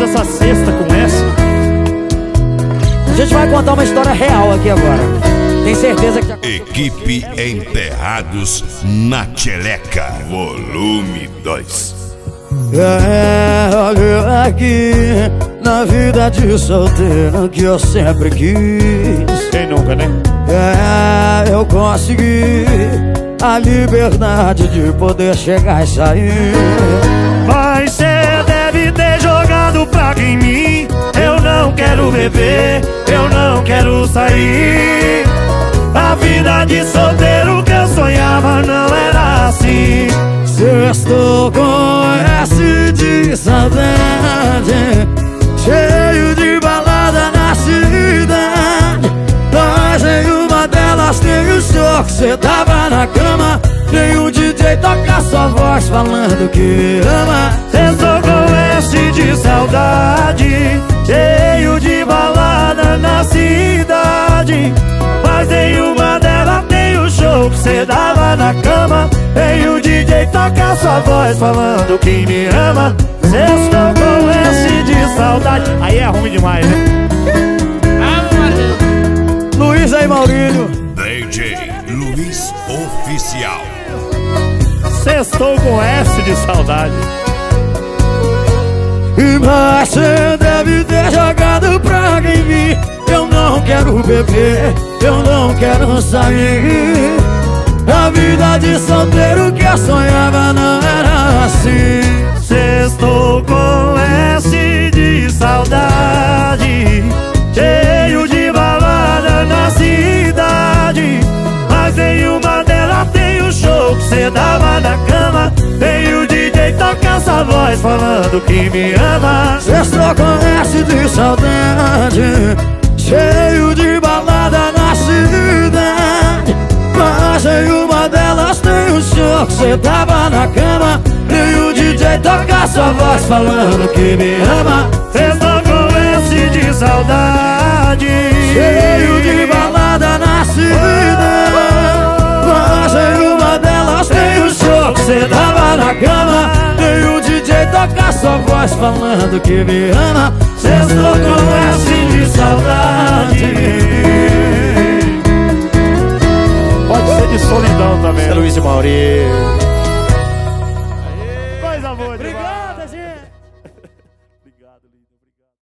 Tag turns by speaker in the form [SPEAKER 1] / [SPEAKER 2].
[SPEAKER 1] fez essa cesta com essa?
[SPEAKER 2] A gente vai contar uma história real aqui agora. Tem certeza que...
[SPEAKER 3] Equipe Enterrados na Tcheleca, volume 2.
[SPEAKER 2] Olha aqui, na vida de solteiro que eu sempre quis.
[SPEAKER 1] Quem nunca, né?
[SPEAKER 2] Eu consegui a liberdade de poder chegar e sair.
[SPEAKER 1] Mas cê deve ter jogado praga em mim. Eu não quero beber, eu não quero sair. A vida de solteiro que eu sonhava não era assim.
[SPEAKER 2] Estou com S de saudade, cheio de balada na cidade. Mas nenhuma delas tem o show que cê dava na cama. Nenhum DJ toca sua voz falando que me ama.
[SPEAKER 1] Estou com S de saudade, cheio de balada na cidade. Mas nenhuma delas tem o show que cê dava na cama. Tem o DJ toca sua voz falando que me ama. Estou com S de saudade. Aí é ruim demais, né?
[SPEAKER 2] Luiz aí, Maurílio.
[SPEAKER 3] DJ Luiz Oficial.
[SPEAKER 1] Estou com S de saudade.
[SPEAKER 2] Mas cê deve ter jogado praga em mim. Eu não quero beber, eu não quero sair. A vida de solteiro que eu sonhava não era assim.
[SPEAKER 1] Estou com S de saudade, cheio de balada na cidade. Mas nenhuma delas tem o show que cê dava na cama. Tem o DJ toca essa voz falando que me ama.
[SPEAKER 2] Estou com S de saudade, cheio de balada na cidade. Mas nenhuma delas tem o show que cê dava na cama. E o DJ toca sua voz falando que me ama.
[SPEAKER 1] Estou com S de saudade,
[SPEAKER 2] cheio de balada na cidade. Mas nenhuma delas tem o show que cê dava na cama. E o DJ toca sua voz falando que me ama. Estou com S